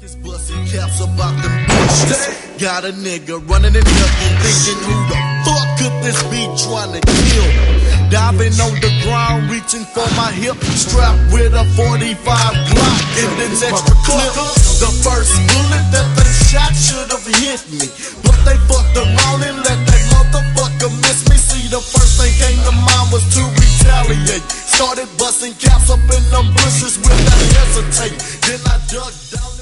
This bustin' caps about them bushes. Got a nigga running in here thinking who the fuck could this be trying to kill? Diving on the ground, reaching for my hip, strapped with a 45 Glock and this extra clip. The first bullet that they shot should've hit me, but they fucked around and let that motherfucker miss me. See, the first thing came to mind was to retaliate. Started busting caps up in them bushes without hesitate. Then I dug down.